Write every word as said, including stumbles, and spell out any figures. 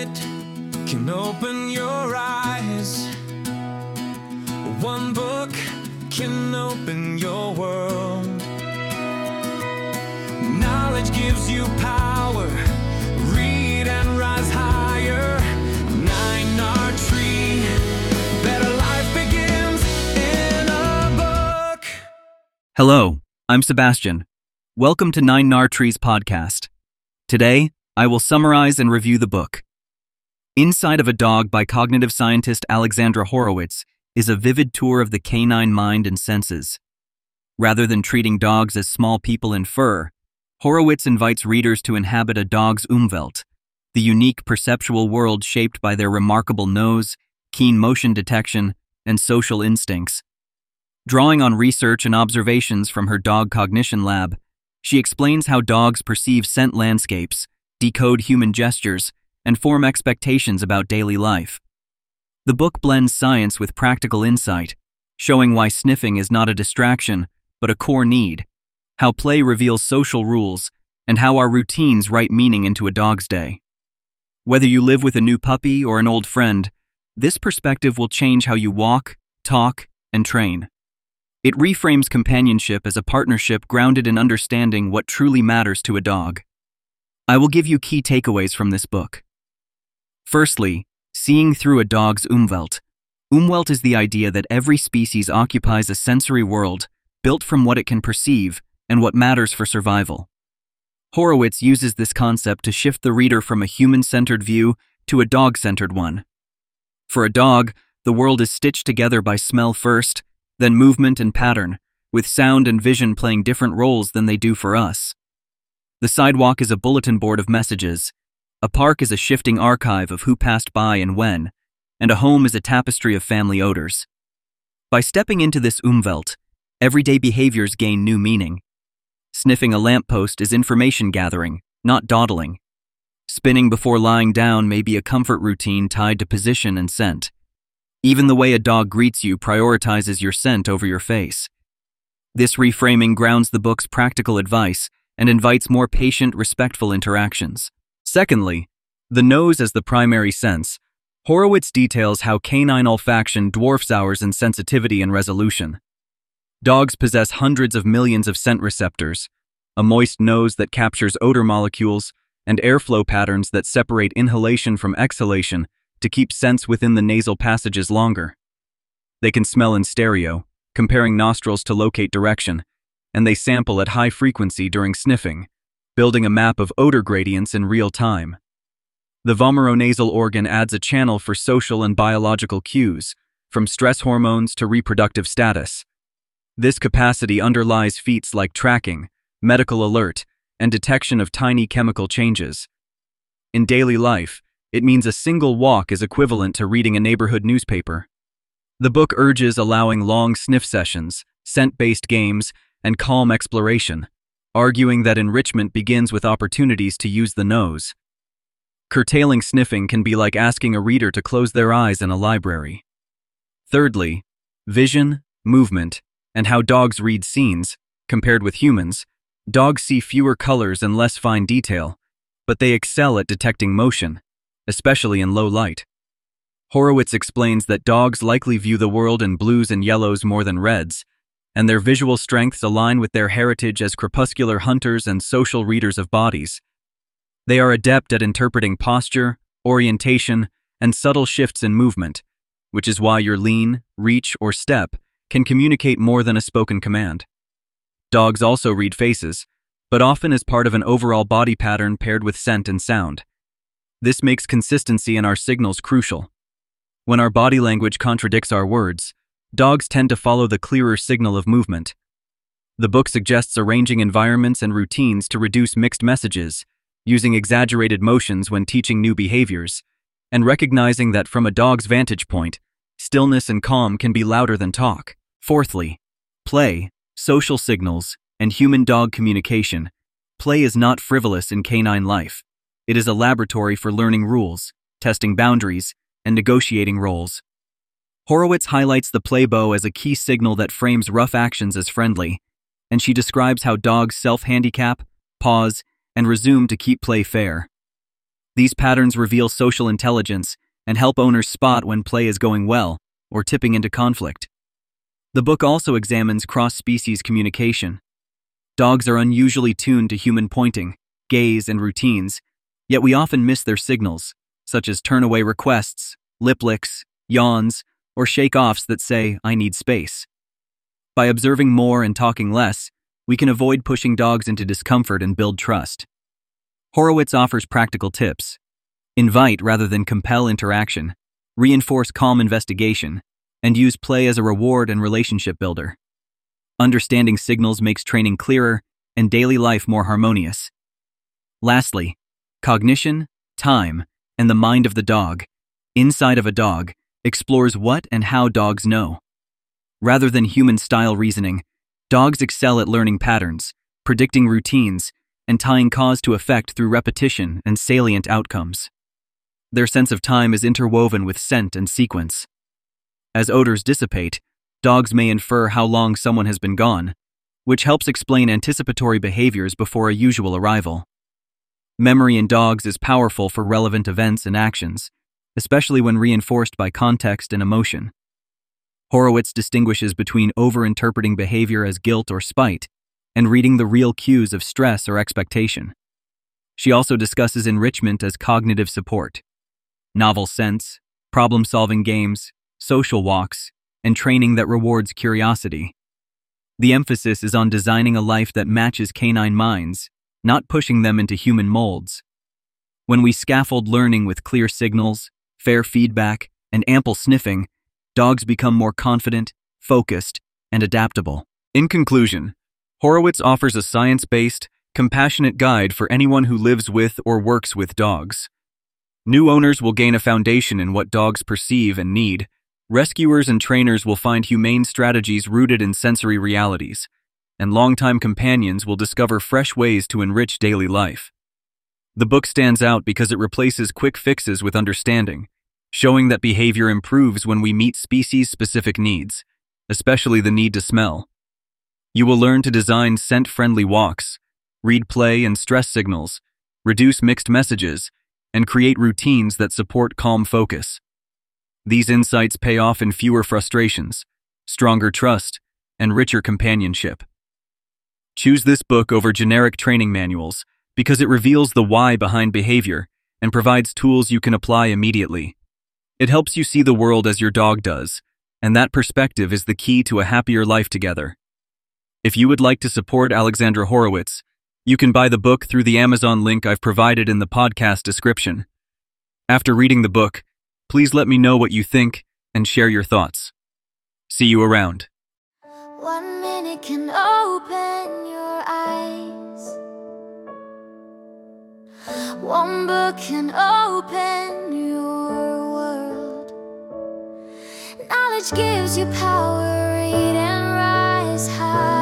minute can open your eyes. One book can open your world. Knowledge gives you power. Read and rise higher. Nine Nard Tree. Better life begins in a book. Hello, I'm Sebastian. Welcome to Nine Nard Tree's podcast. Today, I will summarize and review the book. Inside of a Dog by cognitive scientist Alexandra Horowitz is a vivid tour of the canine mind and senses. Rather than treating dogs as small people in fur, Horowitz invites readers to inhabit a dog's Umwelt, the unique perceptual world shaped by their remarkable nose, keen motion detection, and social instincts. Drawing on research and observations from her dog cognition lab, she explains how dogs perceive scent landscapes, decode human gestures, and form expectations about daily life. The book blends science with practical insight, showing why sniffing is not a distraction, but a core need, how play reveals social rules, and how our routines write meaning into a dog's day. Whether you live with a new puppy or an old friend, this perspective will change how you walk, talk, and train. It reframes companionship as a partnership grounded in understanding what truly matters to a dog. I will give you key takeaways from this book. Firstly, seeing through a dog's Umwelt. Umwelt is the idea that every species occupies a sensory world built from what it can perceive and what matters for survival. Horowitz uses this concept to shift the reader from a human-centered view to a dog-centered one. For a dog, the world is stitched together by smell first, then movement and pattern, with sound and vision playing different roles than they do for us. The sidewalk is a bulletin board of messages, a park is a shifting archive of who passed by and when, and a home is a tapestry of family odors. By stepping into this Umwelt, everyday behaviors gain new meaning. Sniffing a lamppost is information gathering, not dawdling. Spinning before lying down may be a comfort routine tied to position and scent. Even the way a dog greets you prioritizes your scent over your face. This reframing grounds the book's practical advice and invites more patient, respectful interactions. Secondly, the nose as the primary sense. Horowitz details how canine olfaction dwarfs ours in sensitivity and resolution. Dogs possess hundreds of millions of scent receptors, a moist nose that captures odor molecules, and airflow patterns that separate inhalation from exhalation to keep scents within the nasal passages longer. They can smell in stereo, comparing nostrils to locate direction, and they sample at high frequency during sniffing, building a map of odor gradients in real time. The vomeronasal organ adds a channel for social and biological cues, from stress hormones to reproductive status. This capacity underlies feats like tracking, medical alert, and detection of tiny chemical changes. In daily life, it means a single walk is equivalent to reading a neighborhood newspaper. The book urges allowing long sniff sessions, scent-based games, and calm exploration, arguing that enrichment begins with opportunities to use the nose. Curtailing sniffing can be like asking a reader to close their eyes in a library. Thirdly, vision, movement, and how dogs read scenes. Compared with humans, dogs see fewer colors and less fine detail, but they excel at detecting motion, especially in low light. Horowitz explains that dogs likely view the world in blues and yellows more than reds, and their visual strengths align with their heritage as crepuscular hunters and social readers of bodies. They are adept at interpreting posture, orientation, and subtle shifts in movement, which is why your lean, reach, or step can communicate more than a spoken command. Dogs also read faces, but often as part of an overall body pattern paired with scent and sound. This makes consistency in our signals crucial. When our body language contradicts our words, dogs tend to follow the clearer signal of movement. The book suggests arranging environments and routines to reduce mixed messages, using exaggerated motions when teaching new behaviors, and recognizing that from a dog's vantage point, stillness and calm can be louder than talk. Fourthly, play, social signals, and human-dog communication. Play is not frivolous in canine life. It is a laboratory for learning rules, testing boundaries, and negotiating roles. Horowitz highlights the play bow as a key signal that frames rough actions as friendly, and she describes how dogs self-handicap, pause, and resume to keep play fair. These patterns reveal social intelligence and help owners spot when play is going well or tipping into conflict. The book also examines cross-species communication. Dogs are unusually tuned to human pointing, gaze, and routines, yet we often miss their signals, such as turn-away requests, lip licks, yawns, or shake-offs that say, "I need space." By observing more and talking less, we can avoid pushing dogs into discomfort and build trust. Horowitz offers practical tips. Invite rather than compel interaction, reinforce calm investigation, and use play as a reward and relationship builder. Understanding signals makes training clearer and daily life more harmonious. Lastly, cognition, time, and the mind of the dog, Inside of a Dog, explores what and how dogs know. Rather than human-style reasoning, dogs excel at learning patterns, predicting routines, and tying cause to effect through repetition and salient outcomes. Their sense of time is interwoven with scent and sequence. As odors dissipate, dogs may infer how long someone has been gone, which helps explain anticipatory behaviors before a usual arrival. Memory in dogs is powerful for relevant events and actions, especially when reinforced by context and emotion. Horowitz distinguishes between over-interpreting behavior as guilt or spite and reading the real cues of stress or expectation. She also discusses enrichment as cognitive support. Novel scents, problem-solving games, social walks, and training that rewards curiosity. The emphasis is on designing a life that matches canine minds, not pushing them into human molds. When we scaffold learning with clear signals, fair feedback, and ample sniffing, dogs become more confident, focused, and adaptable. In conclusion, Horowitz offers a science-based, compassionate guide for anyone who lives with or works with dogs. New owners will gain a foundation in what dogs perceive and need. Rescuers and trainers will find humane strategies rooted in sensory realities, and longtime companions will discover fresh ways to enrich daily life. The book stands out because it replaces quick fixes with understanding, showing that behavior improves when we meet species-specific needs, especially the need to smell. You will learn to design scent-friendly walks, read play and stress signals, reduce mixed messages, and create routines that support calm focus. These insights pay off in fewer frustrations, stronger trust, and richer companionship. Choose this book over generic training manuals because it reveals the why behind behavior and provides tools you can apply immediately. It helps you see the world as your dog does, and that perspective is the key to a happier life together. If you would like to support Alexandra Horowitz, you can buy the book through the Amazon link I've provided in the podcast description. After reading the book, please let me know what you think and share your thoughts. See you around. One minute can open your eyes. One book can open your world. Knowledge gives you power, read and rise high.